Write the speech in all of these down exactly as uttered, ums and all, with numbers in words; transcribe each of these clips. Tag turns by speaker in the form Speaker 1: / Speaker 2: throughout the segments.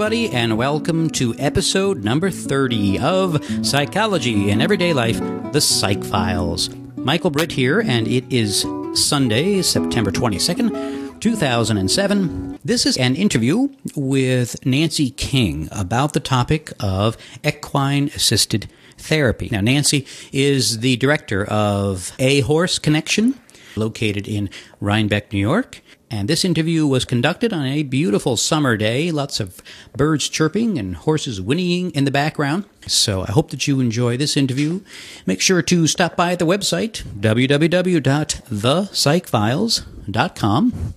Speaker 1: everybody, and welcome to episode number thirty of Psychology in Everyday Life, the Psych Files. Michael Britt here, and it is Sunday, September twenty-second, two thousand seven. This is an interview with Nancy King about the topic of equine-assisted therapy. Now, Nancy is the director of A Horse Connection, located in Rhinebeck, New York. And this interview was conducted on a beautiful summer day, lots of birds chirping and horses whinnying in the background. So I hope that you enjoy this interview. Make sure to stop by the website, w w w dot the psych files dot com,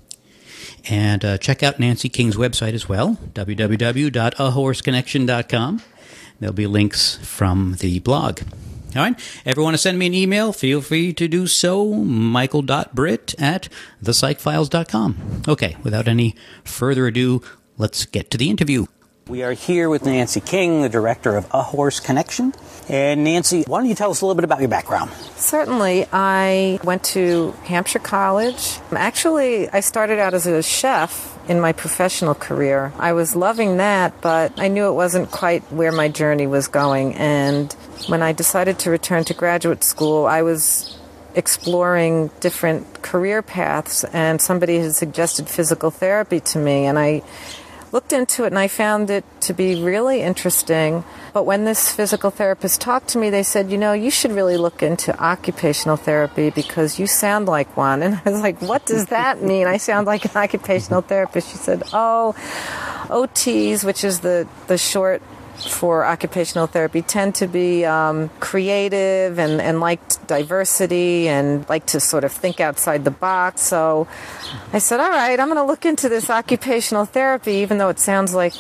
Speaker 1: and uh, check out Nancy King's website as well, w w w dot a horse connection dot com. There'll be links from the blog. All right. If you want to send me an email, feel free to do so, michael dot britt at the psych files dot com. Okay, without any further ado, let's get to the interview. We are here with Nancy King, the director of A Horse Connection. And Nancy, why don't you tell us a little bit about your background?
Speaker 2: Certainly. I went to Hampshire College. Actually, I started out as a chef in my professional career. I was loving that, but I knew it wasn't quite where my journey was going. And when I decided to return to graduate school, I was exploring different career paths, and somebody had suggested physical therapy to me, and I looked into it and I found it to be really interesting. But when this physical therapist talked to me, they said, you know, you should really look into occupational therapy because you sound like one. And I was like, what does that mean? I sound like an occupational therapist. She said, oh, O Ts, which is the, the short for occupational therapy, tend to be um, creative and, and like diversity and like to sort of think outside the box. So I said, all right, I'm going to look into this occupational therapy, even though it sounds like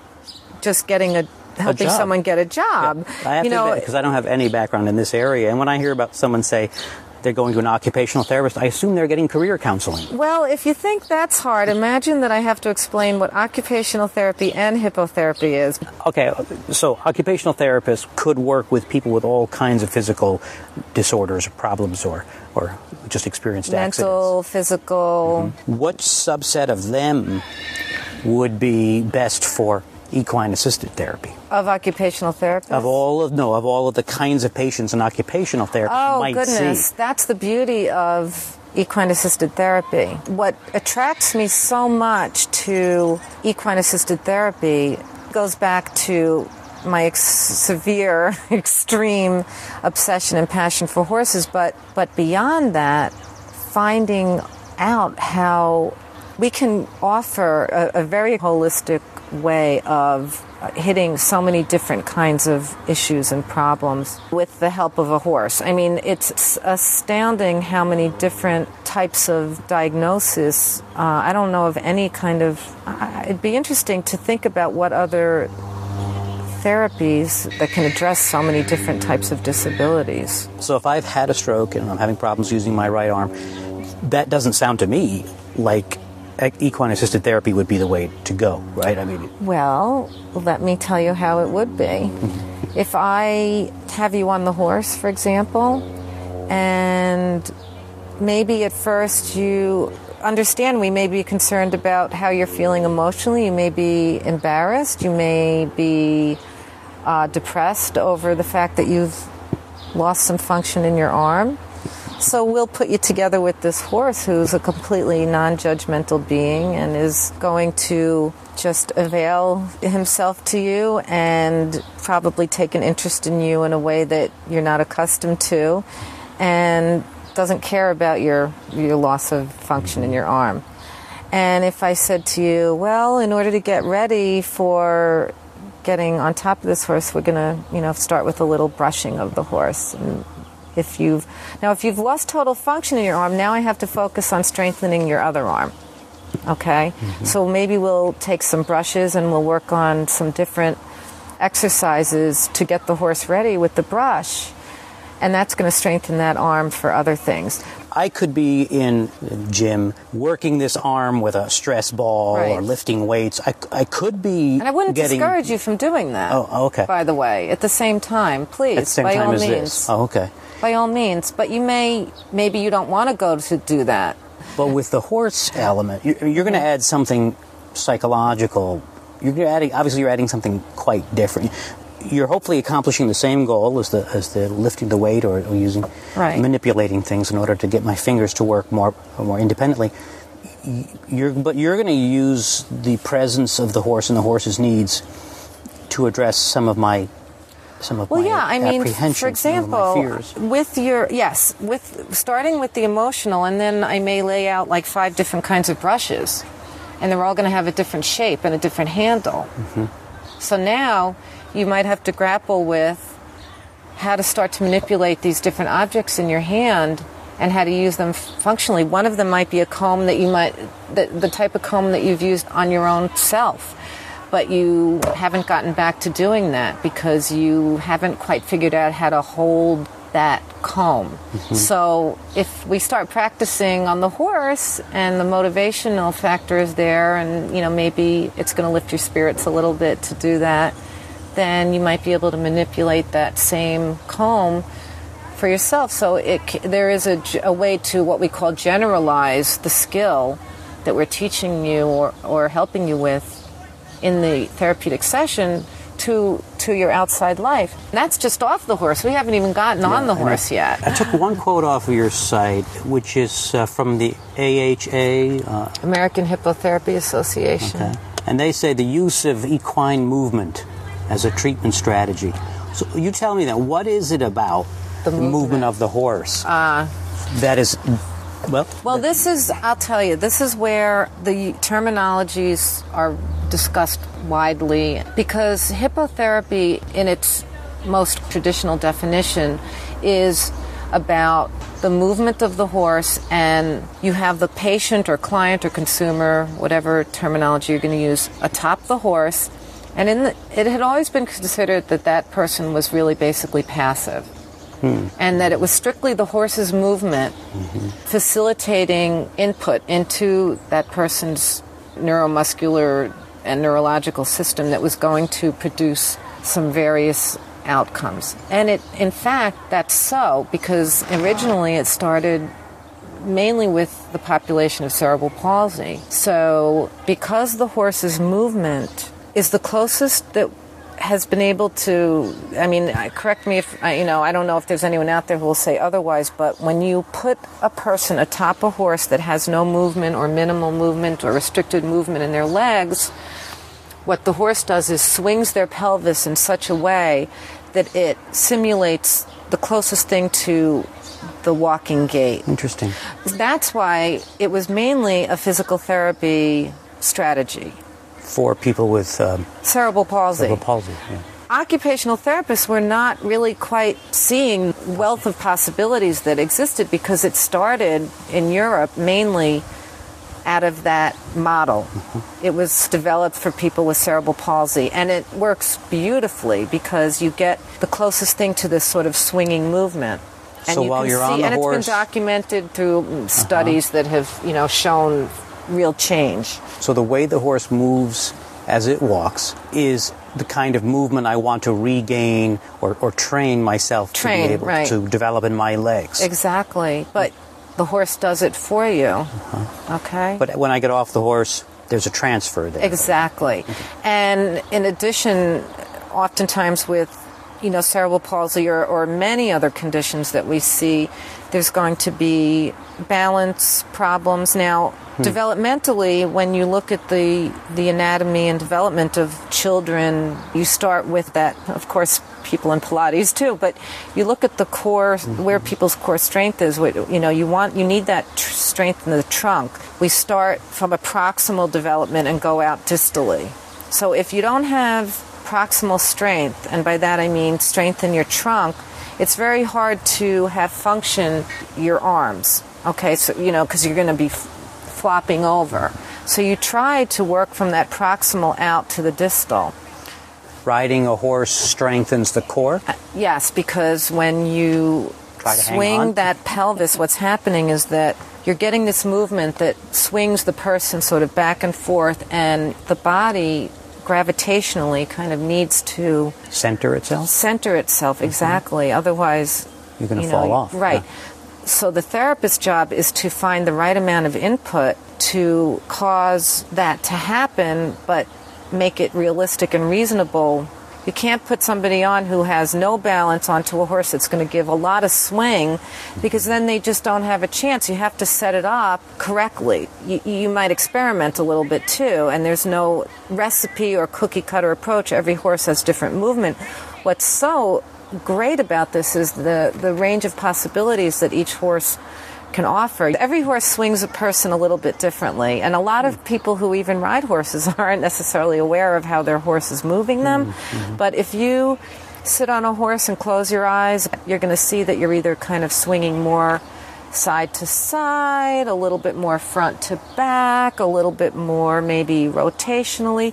Speaker 2: just getting a helping
Speaker 1: a
Speaker 2: someone get a job.
Speaker 1: Yeah. I have
Speaker 2: you
Speaker 1: to
Speaker 2: know,
Speaker 1: because I don't have any background in this area. And when I hear about someone say they're going to an occupational therapist, I assume they're getting career counseling.
Speaker 2: Well, if you think that's hard, imagine that I have to explain what occupational therapy and hippotherapy is.
Speaker 1: Okay, so occupational therapists could work with people with all kinds of physical disorders or problems or, or just experienced
Speaker 2: Mental,
Speaker 1: accidents.
Speaker 2: physical.
Speaker 1: Mm-hmm. What subset of them would be best for equine-assisted therapy?
Speaker 2: Of occupational therapists?
Speaker 1: Of all of, no, of all of the kinds of patients an occupational therapist
Speaker 2: oh,
Speaker 1: might
Speaker 2: goodness.
Speaker 1: see.
Speaker 2: That's the beauty of equine-assisted therapy. What attracts me so much to equine-assisted therapy goes back to my ex- severe, extreme obsession and passion for horses, but, but beyond that, finding out how we can offer a, a very holistic way of hitting so many different kinds of issues and problems with the help of a horse. I mean, it's astounding how many different types of diagnosis. Uh, I don't know of any kind of... Uh, it'd be interesting to think about what other therapies that can address so many different types of disabilities.
Speaker 1: So if I've had a stroke and I'm having problems using my right arm, that doesn't sound to me like equine-assisted therapy would be the way to go, right? I mean,
Speaker 2: well, let me tell you how it would be. If I have you on the horse, for example, and maybe at first you understand we may be concerned about how you're feeling emotionally. You may be embarrassed. You may be uh, depressed over the fact that you've lost some function in your arm. So we'll put you together with this horse who's a completely non-judgmental being and is going to just avail himself to you and probably take an interest in you in a way that you're not accustomed to and doesn't care about your, your loss of function in your arm. And if I said to you, well, in order to get ready for getting on top of this horse, we're going to, you know, start with a little brushing of the horse. And If you've now, if you've lost total function in your arm, now I have to focus on strengthening your other arm. Okay, mm-hmm. So maybe we'll take some brushes and we'll work on some different exercises to get the horse ready with the brush, and that's going to strengthen that arm for other things.
Speaker 1: I could be in the gym working this arm with a stress ball
Speaker 2: right.
Speaker 1: or lifting weights. I, I could be
Speaker 2: And I wouldn't
Speaker 1: getting...
Speaker 2: discourage you from doing that.
Speaker 1: Oh, okay.
Speaker 2: By the way, at the same time, please,
Speaker 1: At the same
Speaker 2: by
Speaker 1: time
Speaker 2: all
Speaker 1: as
Speaker 2: means.
Speaker 1: this. Oh, okay.
Speaker 2: By all means. But you may, maybe you don't want to go to do that.
Speaker 1: But with the horse element, you're going to add something psychological you're adding, obviously you're adding something quite different. You're hopefully accomplishing the same goal as the as the lifting the weight or, or using
Speaker 2: right.
Speaker 1: manipulating things in order to get my fingers to work more more independently. You're but you're going to use the presence of the horse and the horse's needs to address some of my some of
Speaker 2: well,
Speaker 1: my
Speaker 2: yeah, I mean,
Speaker 1: apprehensions,
Speaker 2: for example,
Speaker 1: some of my fears.
Speaker 2: with your yes, with starting with the emotional, and then I may lay out like five different kinds of brushes, and they're all going to have a different shape and a different handle.
Speaker 1: Mm-hmm.
Speaker 2: So now you might have to grapple with how to start to manipulate these different objects in your hand and how to use them functionally. One of them might be a comb that you might, the, the type of comb that you've used on your own self, but you haven't gotten back to doing that because you haven't quite figured out how to hold that comb. Mm-hmm. So if we start practicing on the horse and the motivational factor is there, and you know maybe it's going to lift your spirits a little bit to do that, then you might be able to manipulate that same comb for yourself. So it, there is a, a way to what we call generalize the skill that we're teaching you or, or helping you with in the therapeutic session to to your outside life. And that's just off the horse. We haven't even gotten yeah, on the horse
Speaker 1: I,
Speaker 2: yet.
Speaker 1: I took one quote off of your site, which is uh, from the A H A, uh,
Speaker 2: American Hippotherapy Association.
Speaker 1: Okay. And they say the use of equine movement as a treatment strategy. So you tell me then, what is it about
Speaker 2: the,
Speaker 1: the
Speaker 2: movement.
Speaker 1: movement of the horse
Speaker 2: uh,
Speaker 1: that is, well...
Speaker 2: Well, this is, I'll tell you, this is where the terminologies are discussed widely, because hippotherapy in its most traditional definition is about the movement of the horse, and you have the patient or client or consumer, whatever terminology you're going to use, atop the horse. And in the, it had always been considered that that person was really basically passive. Hmm. And that it was strictly the horse's movement mm-hmm. facilitating input into that person's neuromuscular and neurological system that was going to produce some various outcomes. And it, in fact, that's so because originally it started mainly with the population of cerebral palsy. So because the horse's movement is the closest that has been able to, I mean, correct me if, you know, I don't know if there's anyone out there who will say otherwise, but when you put a person atop a horse that has no movement or minimal movement or restricted movement in their legs, what the horse does is swings their pelvis in such a way that it simulates the closest thing to the walking gait.
Speaker 1: Interesting.
Speaker 2: That's why it was mainly a physical therapy strategy.
Speaker 1: For people with um,
Speaker 2: cerebral palsy.
Speaker 1: Cerebral palsy, yeah.
Speaker 2: Occupational therapists were not really quite seeing wealth of possibilities that existed because it started in Europe mainly out of that model. Mm-hmm. It was developed for people with cerebral palsy, and it works beautifully because you get the closest thing to this sort of swinging movement. And
Speaker 1: so
Speaker 2: you
Speaker 1: while
Speaker 2: can
Speaker 1: you're
Speaker 2: see,
Speaker 1: on the
Speaker 2: and
Speaker 1: horse,
Speaker 2: it's been documented through studies uh-huh. that have, you know, shown real change.
Speaker 1: So the way the horse moves as it walks is the kind of movement I want to regain or, or train myself
Speaker 2: train,
Speaker 1: to be able
Speaker 2: right.
Speaker 1: to develop in my legs.
Speaker 2: Exactly. But the horse does it for you.
Speaker 1: Uh-huh.
Speaker 2: Okay?
Speaker 1: But when I get off the horse, there's a transfer there.
Speaker 2: Exactly. Okay. And in addition, oftentimes with, you know, cerebral palsy or, or many other conditions that we see, there's going to be balance problems. Now, hmm. developmentally, when you look at the the anatomy and development of children, you start with that, of course, people in Pilates too, but you look at the core, mm-hmm. where people's core strength is. You know, you want, you need that tr- strength in the trunk. We start from a proximal development and go out distally. So if you don't have proximal strength, and by that I mean strength in your trunk, it's very hard to have function your arms. Okay, so, you know, because you're going to be f- flopping over. So you try to work from that proximal out to the distal.
Speaker 1: Riding a horse strengthens the core?
Speaker 2: Uh, yes, because when you swing that pelvis, what's happening is that you're getting this movement that swings the person sort of back and forth, and the body gravitationally kind of needs to
Speaker 1: center itself.
Speaker 2: Center itself, exactly. Mm-hmm. Otherwise,
Speaker 1: you're going to
Speaker 2: you
Speaker 1: fall
Speaker 2: know,
Speaker 1: off.
Speaker 2: Right.
Speaker 1: Yeah.
Speaker 2: So the therapist's job is to find the right amount of input to cause that to happen, but make it realistic and reasonable. You can't put somebody on who has no balance onto a horse that's going to give a lot of swing, because then they just don't have a chance. You have to set it up correctly. You, you might experiment a little bit too, and there's no recipe or cookie cutter approach. Every horse has different movement. What's so great about this is the, the range of possibilities that each horse can offer. Every horse swings a person a little bit differently, and a lot of people who even ride horses aren't necessarily aware of how their horse is moving them. Mm-hmm. But if you sit on a horse and close your eyes, you're going to see that you're either kind of swinging more side to side, a little bit more front to back, a little bit more maybe rotationally,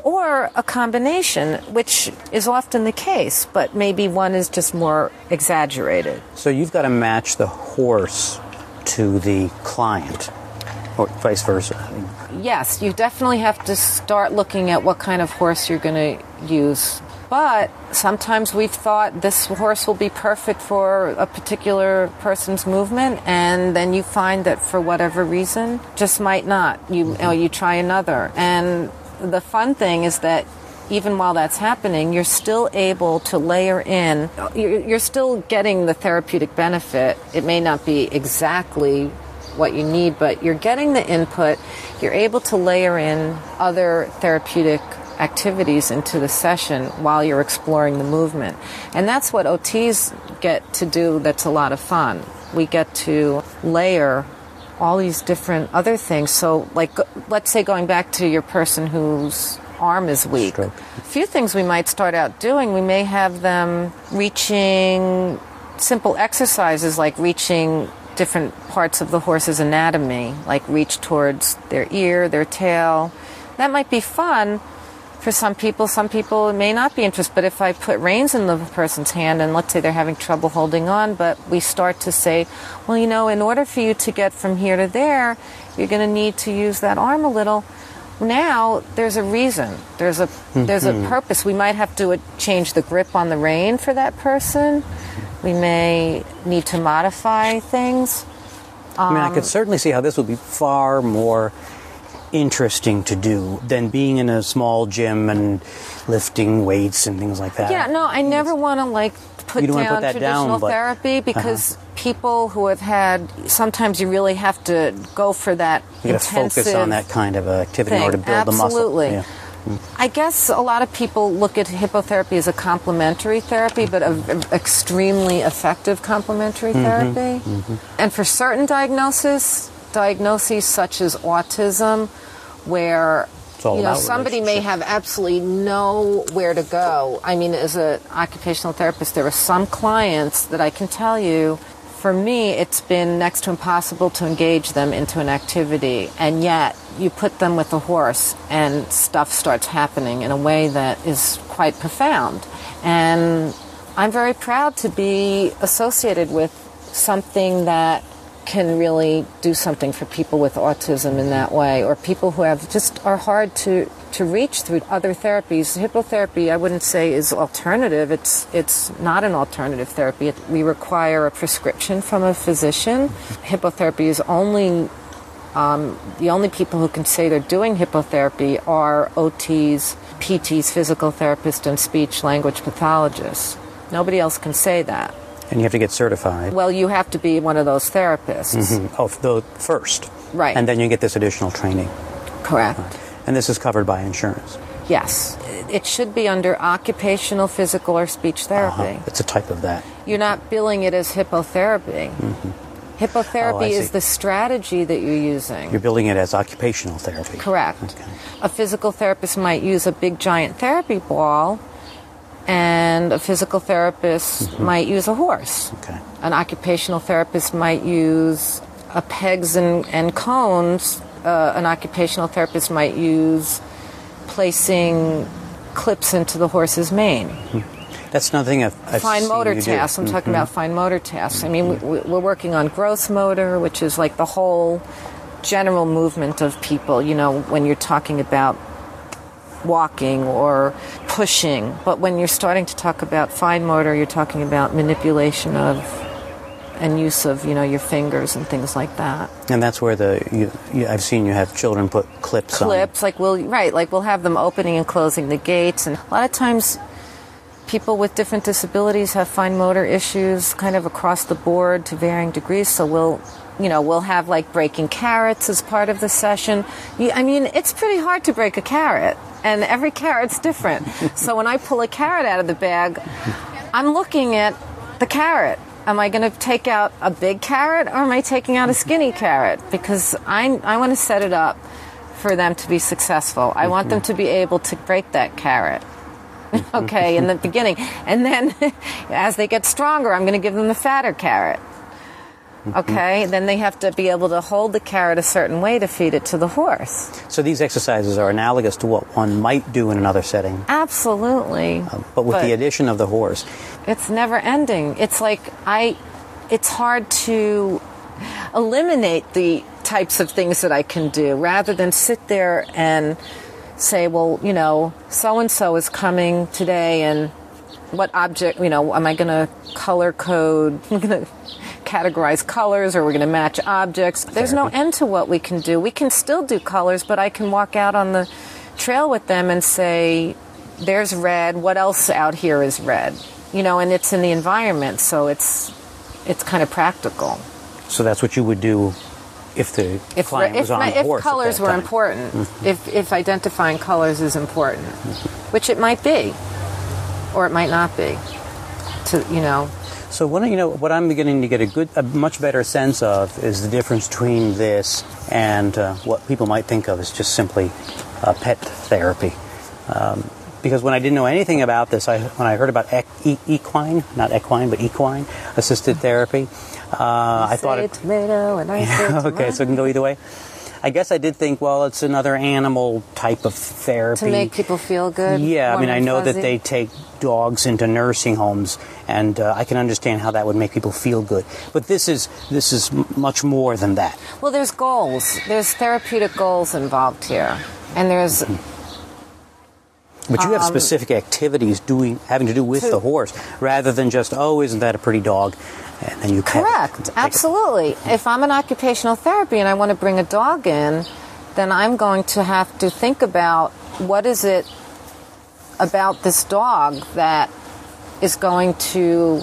Speaker 2: or a combination, which is often the case, but maybe one is just more exaggerated.
Speaker 1: So you've got to match the horse to the client, or vice versa.
Speaker 2: Yes, you definitely have to start looking at what kind of horse you're going to use. But sometimes we've thought this horse will be perfect for a particular person's movement, and then you find that for whatever reason, just might not. You, mm-hmm. you know, you try another. And the fun thing is that even while that's happening, you're still able to layer in, you're, you're still getting the therapeutic benefit. It may not be exactly what you need, but you're getting the input. You're able to layer in other therapeutic activities into the session while you're exploring the movement. And that's what O Ts get to do that's a lot of fun. We get to layer all these different other things. So, like, let's say going back to your person whose arm is weak.
Speaker 1: Stroke.
Speaker 2: A few things we might start out doing, we may have them reaching simple exercises like reaching different parts of the horse's anatomy, like reach towards their ear, their tail. That might be fun for some people. Some people may not be interested, but if I put reins in the person's hand and let's say they're having trouble holding on, but we start to say, well, you know, in order for you to get from here to there, you're going to need to use that arm a little. Now there's a reason. There's a mm-hmm. there's a purpose. We might have to change the grip on the rein for that person. We may need to modify things.
Speaker 1: Um, I mean, I could certainly see how this would be far more interesting to do than being in a small gym and lifting weights and things like that.
Speaker 2: Yeah, no, I never want to like put down
Speaker 1: put that
Speaker 2: traditional
Speaker 1: down, but,
Speaker 2: therapy because
Speaker 1: uh-huh.
Speaker 2: people who have had, sometimes you really have to go for that
Speaker 1: you
Speaker 2: intensive
Speaker 1: got to focus on that kind of activity
Speaker 2: thing.
Speaker 1: in order to build
Speaker 2: Absolutely.
Speaker 1: the muscle. Yeah.
Speaker 2: I guess a lot of people look at hippotherapy as a complementary therapy, but an extremely effective complementary
Speaker 1: mm-hmm.
Speaker 2: therapy.
Speaker 1: Mm-hmm.
Speaker 2: And for certain diagnoses, diagnoses such as autism, where you know somebody may have absolutely nowhere to go. I mean, as an occupational therapist, there are some clients that I can tell you, for me, it's been next to impossible to engage them into an activity, and yet you put them with a horse and stuff starts happening in a way that is quite profound. And I'm very proud to be associated with something that can really do something for people with autism in that way, or people who have just are hard to, to reach through other therapies. Hippotherapy, I wouldn't say, is alternative. It's it's not an alternative therapy. It, we require a prescription from a physician. Hippotherapy is only um, the only people who can say they're doing hippotherapy are O Ts, P Ts, physical therapists, and speech language pathologists. Nobody else can say that.
Speaker 1: And you have to get certified.
Speaker 2: Well, you have to be one of those therapists.
Speaker 1: Mm-hmm. Oh, the first.
Speaker 2: Right.
Speaker 1: And then you get this additional training.
Speaker 2: Correct.
Speaker 1: Right. And this is covered by insurance.
Speaker 2: Yes. It should be under occupational, physical, or speech therapy.
Speaker 1: Uh-huh. It's a type of that.
Speaker 2: You're not billing it as hippotherapy. Mm-hmm. Hippotherapy oh, is the strategy that you're using.
Speaker 1: You're billing it as occupational therapy.
Speaker 2: Correct.
Speaker 1: Okay.
Speaker 2: A physical therapist might use a big giant therapy ball, and a physical therapist mm-hmm. might use a horse.
Speaker 1: Okay.
Speaker 2: An occupational therapist might use a pegs and, and cones. Uh, an occupational therapist might use placing clips into the horse's mane.
Speaker 1: Mm-hmm. That's another thing I've, I've
Speaker 2: fine
Speaker 1: seen
Speaker 2: motor
Speaker 1: you
Speaker 2: tasks.
Speaker 1: do.
Speaker 2: I'm
Speaker 1: mm-hmm.
Speaker 2: talking about fine motor tasks. I mean, we, we're working on gross motor, which is like the whole general movement of people, you know, when you're talking about walking or pushing. But when you're starting to talk about fine motor, you're talking about manipulation of and use of, you know, your fingers and things like that.
Speaker 1: And that's where the you, you, I've seen you have children put clips,
Speaker 2: clips on. Clips, like we'll right, like we'll have them opening and closing the gates, and a lot of times people with different disabilities have fine motor issues, kind of across the board to varying degrees. So we'll, you know, we'll have like breaking carrots as part of the session. You, I mean, it's pretty hard to break a carrot, and every carrot's different. So when I pull a carrot out of the bag, I'm looking at the carrot. Am I going to take out a big carrot, or am I taking out a skinny carrot? Because I, I want to set it up for them to be successful. I want them to be able to break that carrot, okay, in the beginning. And then as they get stronger, I'm going to give them the fatter carrot. Okay, then they have to be able to hold the carrot a certain way to feed it to the horse.
Speaker 1: So these exercises are analogous to what one might do in another setting.
Speaker 2: Absolutely.
Speaker 1: Uh, but with
Speaker 2: but
Speaker 1: the addition of the horse.
Speaker 2: It's never ending. It's like I, it's hard to eliminate the types of things that I can do rather than sit there and say, well, you know, so-and-so is coming today, and what object, you know, am I going to color code? I'm going to categorize colors, or we're going to match objects. There's no end to what we can do. We can still do colors, but I can walk out on the trail with them and say, there's red, what else out here is red? You know, and it's in the environment, so it's it's kind of practical.
Speaker 1: So that's what you would do if the
Speaker 2: if,
Speaker 1: client
Speaker 2: if,
Speaker 1: was on
Speaker 2: if,
Speaker 1: a horse.
Speaker 2: If colors were
Speaker 1: time.
Speaker 2: important,
Speaker 1: Mm-hmm.
Speaker 2: if, if identifying colors is important, mm-hmm. which it might be, or it might not be, to, you know.
Speaker 1: So what you know, what I'm beginning to get a good, a much better sense of is the difference between this and uh, what people might think of as just simply uh, pet therapy. Um, because when I didn't know anything about this, I when I heard about e- equine, not equine, but equine assisted therapy, uh, I thought it.
Speaker 2: Tomato and I say tomato.
Speaker 1: Okay, so it can go either way. I guess I did think, well, it's another animal type of therapy.
Speaker 2: To make people feel good?
Speaker 1: Yeah, I mean, I know
Speaker 2: fuzzy.
Speaker 1: that they take dogs into nursing homes, and uh, I can understand how that would make people feel good. But this is this is m- much more than that.
Speaker 2: Well, there's goals. There's therapeutic goals involved here. And there's...
Speaker 1: But you have specific activities doing having to do with
Speaker 2: to,
Speaker 1: the horse, rather than just, oh, isn't that a pretty dog? And then you pet
Speaker 2: Correct.
Speaker 1: it.
Speaker 2: Absolutely. If I'm an occupational therapy and I want to bring a dog in, then I'm going to have to think about what is it about this dog that is going to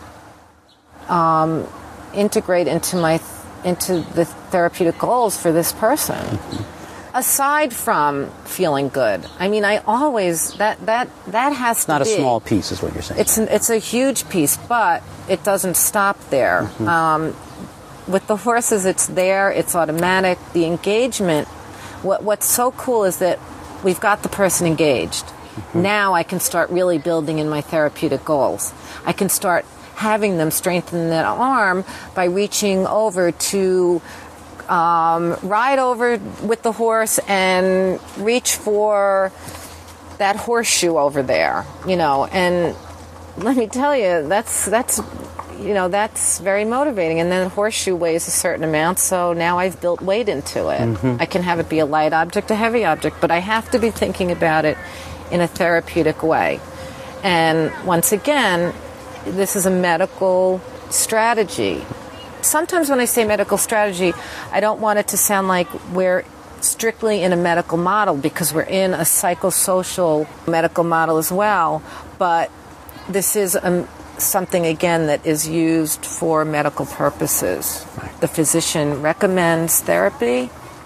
Speaker 2: um, integrate into my into the therapeutic goals for this person. Mm-hmm. Aside from feeling good, I mean, I always that that that has
Speaker 1: it's
Speaker 2: to
Speaker 1: not
Speaker 2: be.
Speaker 1: a small piece, is what you're saying.
Speaker 2: It's an, it's a huge piece, but it doesn't stop there. Mm-hmm. Um, with the horses, it's there, it's automatic. The engagement. What what's so cool is that we've got the person engaged. Mm-hmm. Now I can start really building in my therapeutic goals. I can start having them strengthen that arm by reaching over to. Um, ride over with the horse and reach for that horseshoe over there, you know. And let me tell you, that's that's you know that's very motivating. And then the horseshoe weighs a certain amount, so now I've built weight into it. Mm-hmm. I can have it be a light object, a heavy object, but I have to be thinking about it in a therapeutic way. And once again, this is a medical strategy. Sometimes when I say medical strategy, I don't want it to sound like we're strictly in a medical model, because we're in a psychosocial medical model as well. But this is a, something, again, that is used for medical purposes. Right. The physician recommends therapy,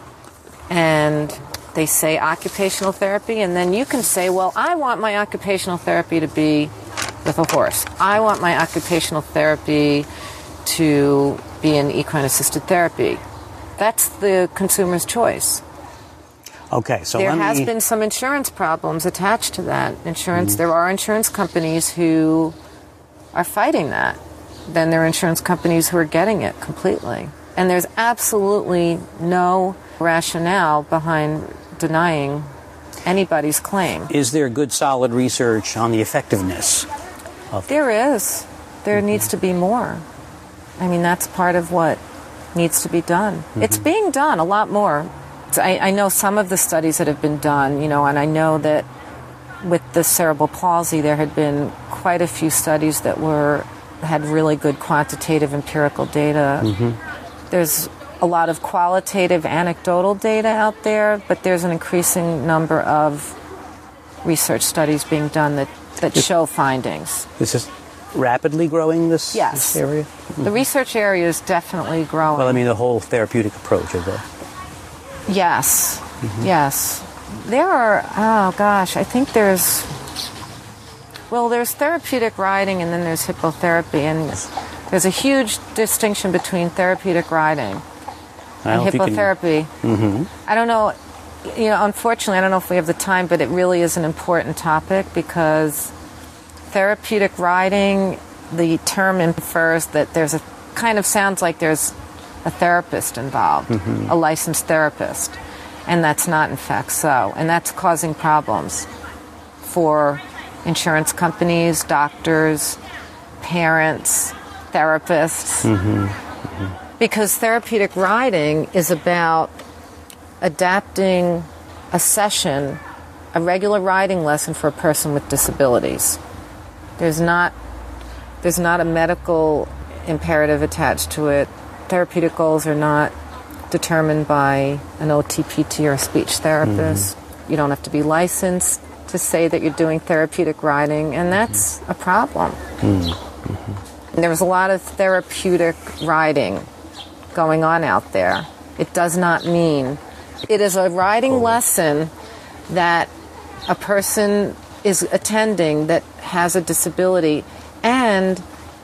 Speaker 2: and they say occupational therapy, and then you can say, well, I want my occupational therapy to be with a horse. I want my occupational therapy to be in equine-assisted therapy. That's the consumer's choice.
Speaker 1: Okay, so
Speaker 2: there
Speaker 1: let
Speaker 2: has
Speaker 1: me...
Speaker 2: been some insurance problems attached to that. Insurance.
Speaker 1: Mm-hmm.
Speaker 2: There are insurance companies who are fighting that. Then there are insurance companies who are getting it completely. And there's absolutely no rationale behind denying anybody's claim.
Speaker 1: Is there good, solid research on the effectiveness of...
Speaker 2: There is. There mm-hmm. needs to be more. I mean, that's part of what needs to be done. Mm-hmm. It's being done a lot more. I, I know some of the studies that have been done, you know, and I know that with the cerebral palsy, there had been quite a few studies that were had really good quantitative empirical data. Mm-hmm. There's a lot of qualitative anecdotal data out there, but there's an increasing number of research studies being done that, that show findings.
Speaker 1: This is rapidly growing, this,
Speaker 2: yes.
Speaker 1: this area? Mm-hmm.
Speaker 2: The research area is definitely growing.
Speaker 1: Well, I mean, the whole therapeutic approach of it.
Speaker 2: Yes, mm-hmm. yes. There are, oh gosh, I think there's, well, there's therapeutic riding and then there's hippotherapy, and there's a huge distinction between therapeutic riding and hippotherapy. Can... Mm-hmm. I don't know, you know, unfortunately, I don't know if we have the time, but it really is an important topic because therapeutic riding, the term infers that there's a, kind of sounds like there's a therapist involved, mm-hmm. a licensed therapist. And that's not, in fact, so. And that's causing problems for insurance companies, doctors, parents, therapists. Mm-hmm. Mm-hmm. Because therapeutic riding is about adapting a session, a regular riding lesson for a person with disabilities. There's not, there's not a medical imperative attached to it. Therapeutic goals are not determined by an O T P T or a speech therapist. Mm-hmm. You don't have to be licensed to say that you're doing therapeutic riding, and that's mm-hmm. a problem. Mm-hmm. There was a lot of therapeutic riding going on out there. It does not mean it is a riding oh. lesson that a person is attending that has a disability, and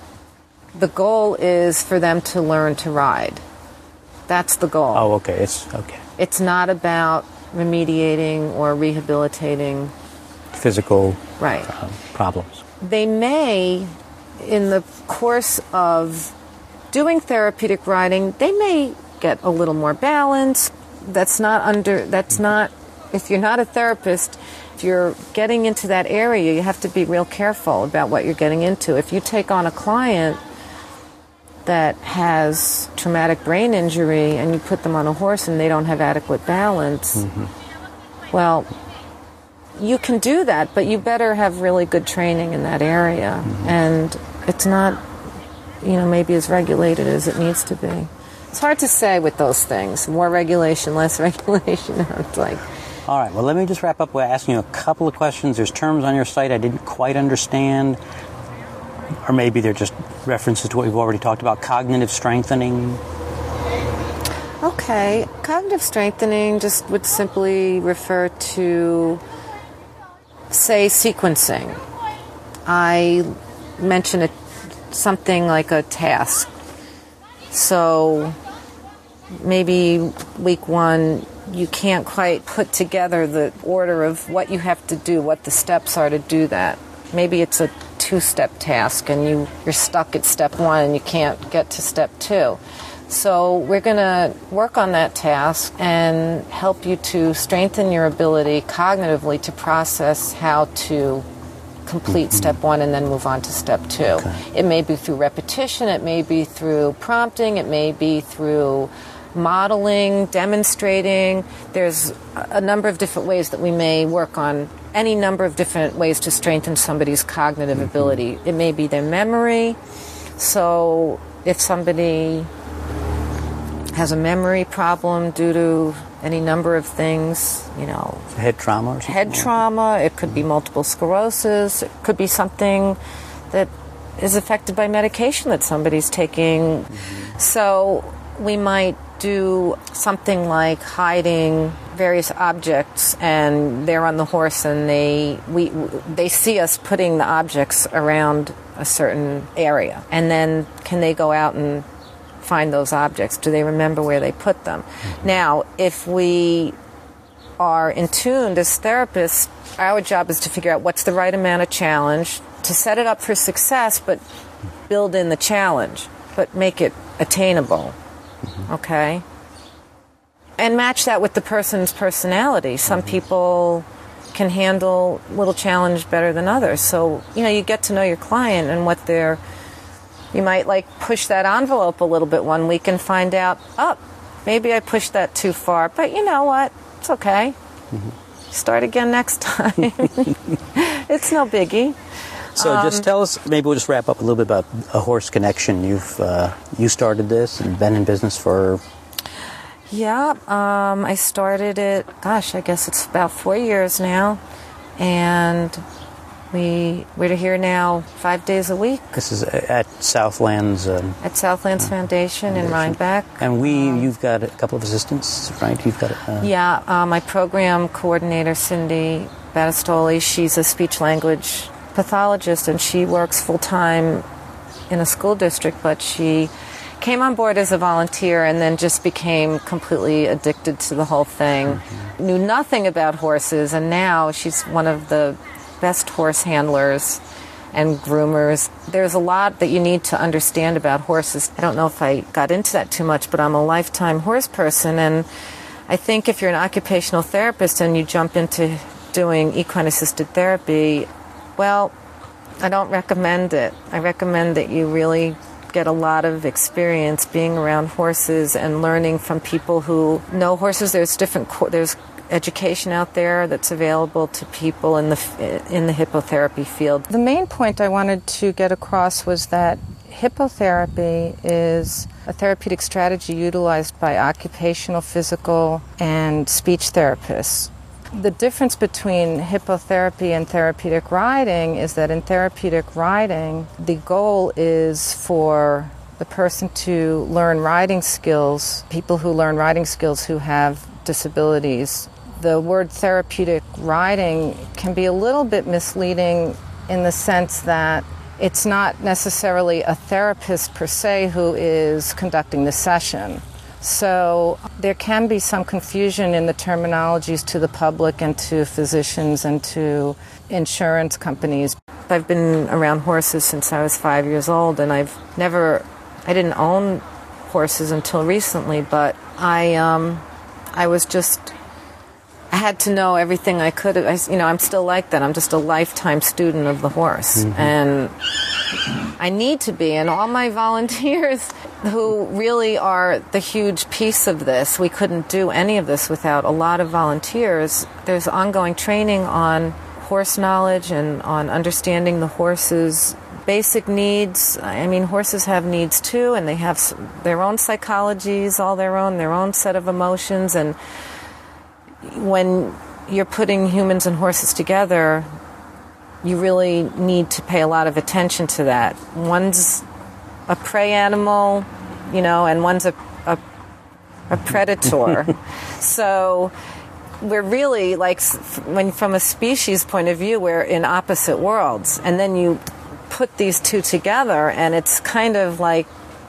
Speaker 2: the goal is for them to learn to ride. That's the goal.
Speaker 1: Oh, okay. It's okay.
Speaker 2: It's not about remediating or rehabilitating
Speaker 1: physical
Speaker 2: right.
Speaker 1: uh, problems.
Speaker 2: They may, in the course of doing therapeutic riding, they may get a little more balance. That's not under. That's not. If you're not a therapist, if you're getting into that area, you have to be real careful about what you're getting into. If you take on a client that has traumatic brain injury and you put them on a horse and they don't have adequate balance, mm-hmm. well, you can do that, but you better have really good training in that area. Mm-hmm. And it's not, you know, maybe as regulated as it needs to be. It's hard to say with those things. More regulation, less regulation. It's like...
Speaker 1: All right, well, let me just wrap up by asking you a couple of questions. There's terms on your site I didn't quite understand. Or maybe they're just references to what we've already talked about. Cognitive strengthening.
Speaker 2: Okay. Cognitive strengthening just would simply refer to, say, sequencing. I mention a, something like a task. So maybe week one, you can't quite put together the order of what you have to do, what the steps are to do that. Maybe it's a two-step task and you, you're stuck at step one and you can't get to step two. So we're going to work on that task and help you to strengthen your ability cognitively to process how to complete mm-hmm. step one and then move on to step two. Okay. It may be through repetition, it may be through prompting, it may be through modeling, demonstrating. There's a number of different ways that we may work on any number of different ways to strengthen somebody's cognitive mm-hmm. ability. It may be their memory. So if somebody has a memory problem due to any number of things, you know.
Speaker 1: Head trauma or something?
Speaker 2: Head trauma. It could be multiple sclerosis. It could be something that is affected by medication that somebody's taking. Mm-hmm. So we might do something like hiding various objects, and they're on the horse and they we they see us putting the objects around a certain area, and then can they go out and find those objects? Do they remember where they put them? Mm-hmm. Now, if we are in tune as therapists, our job is to figure out what's the right amount of challenge, to set it up for success, but build in the challenge, but make it attainable. Mm-hmm. Okay? And match that with the person's personality. Some mm-hmm. people can handle a little challenge better than others. So, you know, you get to know your client and what they're... You might, like, push that envelope a little bit one week and find out, oh, maybe I pushed that too far. But you know what? It's okay. Mm-hmm. Start again next time. It's no biggie.
Speaker 1: So um, just tell us, maybe we'll just wrap up a little bit about A Horse Connection. You've uh, you started this and been in business for...
Speaker 2: Yeah, um, I started it, gosh, I guess it's about four years now. And we, we're here now five days a week.
Speaker 1: This is at Southlands... Um,
Speaker 2: at Southlands uh, Foundation, Foundation in Rhinebeck.
Speaker 1: And we,
Speaker 2: um,
Speaker 1: you've got a couple of assistants, right? You've got uh,
Speaker 2: Yeah, uh, my program coordinator, Cindy Battistoli, she's a speech-language pathologist, and she works full-time in a school district, but she came on board as a volunteer and then just became completely addicted to the whole thing. Mm-hmm. Knew nothing about horses, and now she's one of the best horse handlers and groomers. There's a lot that you need to understand about horses. I don't know if I got into that too much, but I'm a lifetime horse person, and I think if you're an occupational therapist and you jump into doing equine-assisted therapy, well, I don't recommend it. I recommend that you really get a lot of experience being around horses and learning from people who know horses. There's different there's education out there that's available to people in the in the hippotherapy field. The main point I wanted to get across was that hippotherapy is a therapeutic strategy utilized by occupational, physical, and speech therapists. The difference between hippotherapy and therapeutic riding is that in therapeutic riding, the goal is for the person to learn riding skills, people who learn riding skills who have disabilities. The word therapeutic riding can be a little bit misleading in the sense that it's not necessarily a therapist per se who is conducting the session. So there can be some confusion in the terminologies to the public and to physicians and to insurance companies. I've been around horses since I was five years old, and I've never, I didn't own horses until recently, but I, um, I was just, I had to know everything I could. I, you know, I'm still like that. I'm just a lifetime student of the horse, mm-hmm. and I need to be. And all my volunteers who really are the huge piece of this, we couldn't do any of this without a lot of volunteers. There's ongoing training on horse knowledge and on understanding the horse's basic needs. I mean, horses have needs too, and they have their own psychologies, all their own, their own set of emotions. And when you're putting humans and horses together, you really need to pay a lot of attention to that. One's a prey animal, you know, and one's a, a, a predator. So we're really, like, when from a species point of view, we're in opposite worlds. And then you put these two together, and it's kind of like,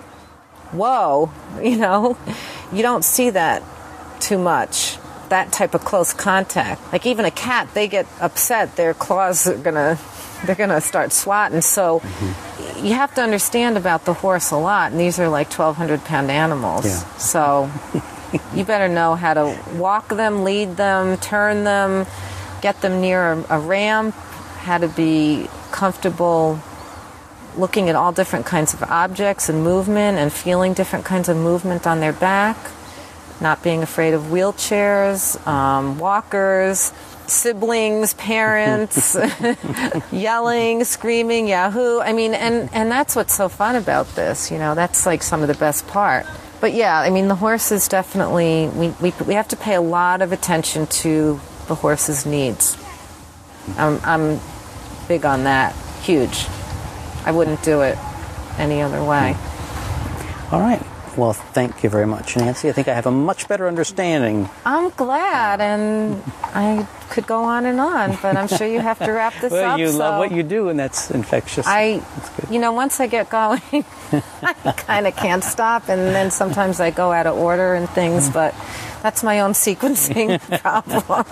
Speaker 2: whoa, you know? You don't see that too much, that type of close contact. Like even a cat, they get upset, their claws are gonna, they're gonna start swatting. So mm-hmm. you have to understand about the horse a lot, and these are like twelve hundred pound animals. Yeah. So you better know how to walk them, lead them, turn them, get them near a, a ramp, how to be comfortable looking at all different kinds of objects and movement and feeling different kinds of movement on their back, not being afraid of wheelchairs, um, walkers, siblings, parents, yelling, screaming, yahoo. I mean, and, and that's what's so fun about this, you know, that's like some of the best part. But yeah, I mean, the horses definitely, we, we, we have to pay a lot of attention to the horse's needs. I'm, I'm big on that, huge. I wouldn't do it any other way.
Speaker 1: All right. Well, thank you very much, Nancy. I think I have a much better understanding.
Speaker 2: I'm glad, and I could go on and on, but I'm sure you have to wrap this
Speaker 1: well,
Speaker 2: up.
Speaker 1: You
Speaker 2: so
Speaker 1: love what you do, and that's infectious.
Speaker 2: I,
Speaker 1: that's good.
Speaker 2: You know, once I get going, I kind of can't stop, and then sometimes I go out of order and things, but that's my own sequencing problem.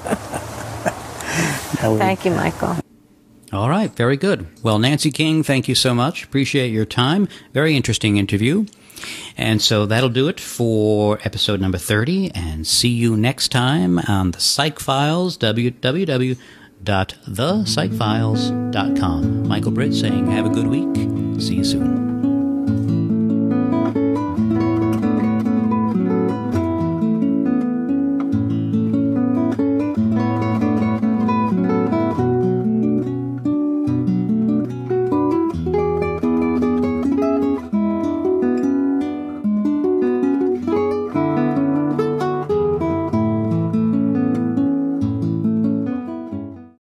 Speaker 2: Thank you, Michael.
Speaker 1: All right, very good. Well, Nancy King, thank you so much. Appreciate your time. Very interesting interview. And so that'll do it for episode number thirty, and see you next time on the Psych Files, w w w dot the psych files dot com. Michael Britt saying have a good week. See you soon.